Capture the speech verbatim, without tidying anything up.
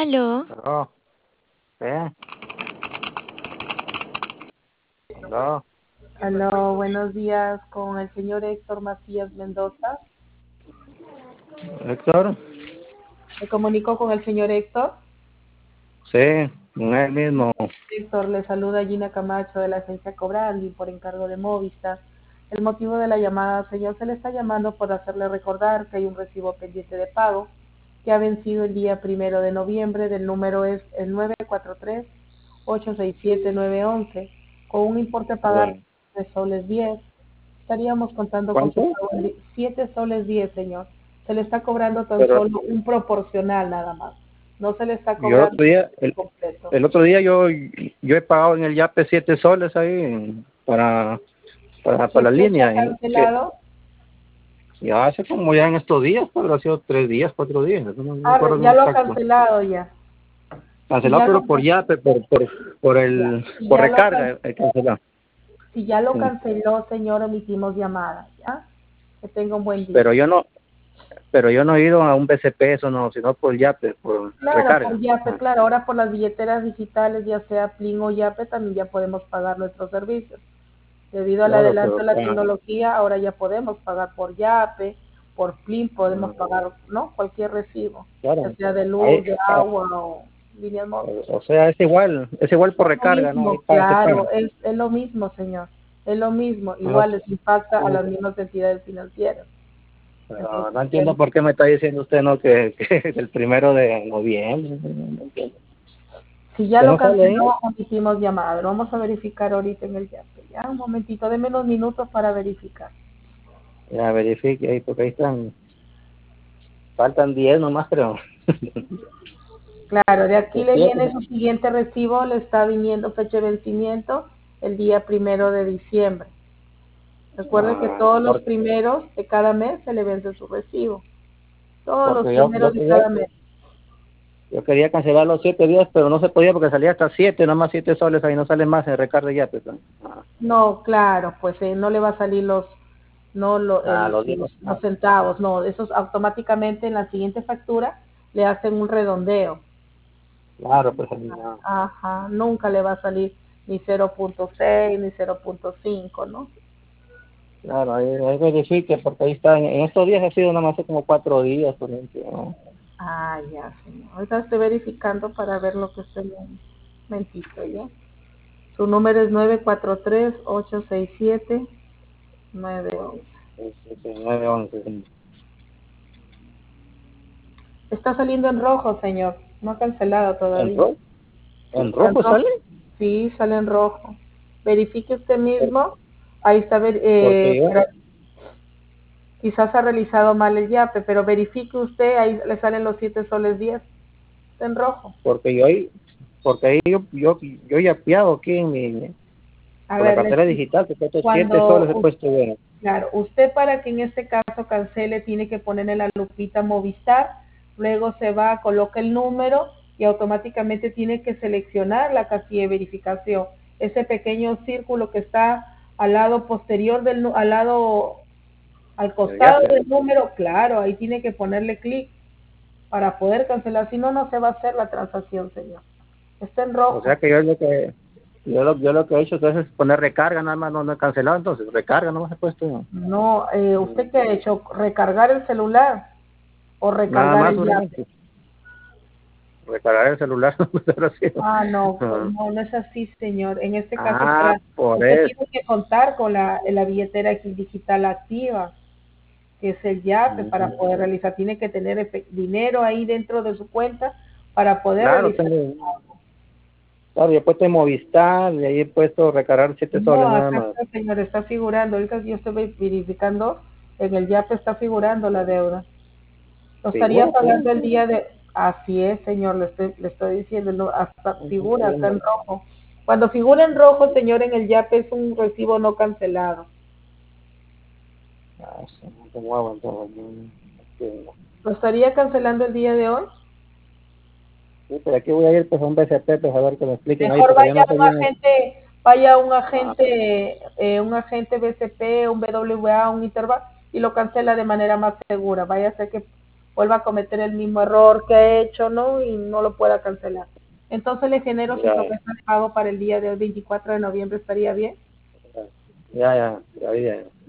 Aló. Aló, ¿eh? Aló, Aló, buenos días con el señor Héctor Macías Mendoza. Héctor. ¿Me comunico con el señor Héctor? Sí, con él mismo. Héctor, le saluda Gina Camacho de la agencia Cobrandi por encargo de Movistar. El motivo de la llamada, señor, se le está llamando por hacerle recordar que hay un recibo pendiente de pago que ha vencido el día primero de noviembre. Del número es el nueve cuatro tres, ocho seis siete, nueve once, con un importe a pagar Bueno, de soles diez. Estaríamos contando con que ¿cuánto? siete soles diez, señor. Se le está cobrando tan Pero solo un proporcional nada más. No se le está yo el cobrando otro día, el, completo. el otro día yo, yo he pagado en el Yape siete soles ahí para, para, ¿Qué para la fecha ha línea. Y que cancelado? ya hace como ya en estos días, habrá sido tres días, cuatro días, no me Ah, acuerdo bien ya lo ha exacto. cancelado ya. Si Cancelado ya pero lo, por Yape, por, por, por ya, el, si por ya lo, can- recarga, he cancelado. si ya lo Sí. canceló, señor, emitimos llamada, ¿ya? Que tenga un buen día. Pero yo no, pero yo no he ido a un B C P, eso no, sino por Yape, por Claro, por recarga. Yape, Ah, claro. Ahora por las billeteras digitales, ya sea Plin o Yape, también ya podemos pagar nuestros servicios. Debido al claro, adelanto pero de la ah, tecnología, ahora ya podemos pagar por Yape, por Plin, podemos ah, pagar, ¿no? Cualquier recibo, ya claro. sea de Ahí, luz, de ah, agua o líneas móviles. o sea, es igual, es igual por Es lo recarga, ¿no? Ahí mismo, paga, se paga. claro, es, es lo mismo, señor. Es lo mismo, No, igual les impacta a sí, las mismas entidades financieras. pero Entonces, no entiendo bueno, por qué me está diciendo usted, ¿no? Que, que el primero de noviembre, no entiendo. si ya ¿Qué lo no sale ahí? canceló, omitimos llamada. Lo vamos a verificar ahorita en el Yape. Ya, un momentito, de menos minutos para verificar. Ya verifique ahí, porque ahí están, faltan diez nomás, creo. Claro, de aquí De le siete, viene su siguiente recibo, le está viniendo fecha de vencimiento el día primero de diciembre. Recuerde que ah, todos los por- primeros de cada mes se le vence su recibo. Todos los porque yo, yo primeros de quería, cada mes. yo quería cancelar los siete días, pero no se podía porque salía hasta siete, nada más siete soles, ahí no sale más en recarga ya, pues. Ah, No, claro, pues eh, no le va a salir los, no lo- ah, el- los diez. los, los centavos, no, esos automáticamente en la siguiente factura le hacen un redondeo. Claro, pues no. Ajá, nunca le va a salir ni cero punto seis ni cero punto cinco, ¿no? Claro, ahí, ahí verifique, porque ahí está, en, en estos días ha sido nada más hace como cuatro días, por ejemplo, ¿no? Ah, ya, señor. Ahorita estoy verificando para ver lo que usted me mentito, ¿ya? Su número es nueve cuatro tres, ocho seis siete, nueve once. Sí, sí, sí, nueve once, sí. Está saliendo en rojo, señor. No ha cancelado ¿En todavía. rojo? Sí, ¿En está en rojo rojo. sale? Sí, sale en rojo. Verifique usted Por- mismo. Ahí está, ver- Porque eh, yo, pero quizás ha realizado mal el yape, pero verifique usted, ahí le salen los siete soles diez. Está en rojo. porque yo ahí, porque ahí yo, yo, yo ya piado aquí en mi, A por la ver, le cartera explico. digital, que estos siete Cuando, soles he u- puesto yo. claro, usted para que en este caso cancele tiene que ponerle la lupita Movistar, luego se va, coloca el número y automáticamente tiene que seleccionar la casilla de verificación. Ese pequeño círculo que está al lado posterior del, nu- al lado, al El ya, costado pues. del número, claro, ahí tiene que ponerle clic para poder cancelar, si no, no se va a hacer la transacción, señor. Está en O sea rojo. que yo lo que, yo lo, yo lo que he hecho entonces es poner recarga, nada más no, no he cancelado, entonces recarga no he puesto yo. No, eh, ¿usted qué ha hecho? ¿Recargar el celular o Nada recargar más el yape? solamente. Recargar el celular, no me hubiera sido. Ah, no, co- Ah, no, no es así, señor. En este caso, ah, para por usted eso. tiene que contar con la, la billetera digital activa, que es el yape, para Ujú. poder realizar. Tiene que tener efe- dinero ahí dentro de su cuenta para poder Claro, realizar. tengo, claro, yo he puesto en Movistar y ahí he puesto recargar siete No, soles nada acá más. está, señor, está figurando. Ahorita yo estoy verificando, en el yape está figurando la deuda. Lo estaría Figura, figura, pagando el figura. día de... Así es, señor, le estoy, le estoy diciendo, no, hasta No figura, está entiendo. en rojo. Cuando figura en rojo, señor, en el yape es un recibo no cancelado. Ah, sí, no tengo agua, entonces, no entiendo. ¿Lo estaría cancelando el día de hoy? Sí, pero aquí voy a ir pues a un B C P pues a ver que me expliquen ahí Mejor porque yo vaya no sé un bien. agente, vaya un Ah, agente, eh, un agente B C P, un B W A, un Interbank, y lo cancela de manera más segura. Vaya a ser que vuelva a cometer el mismo error que ha hecho, ¿no? Y no lo pueda cancelar. Entonces le genero su Ya, promesa de pago para el día del veinticuatro de noviembre, ¿estaría bien? ya, ya, ya, ya, ya.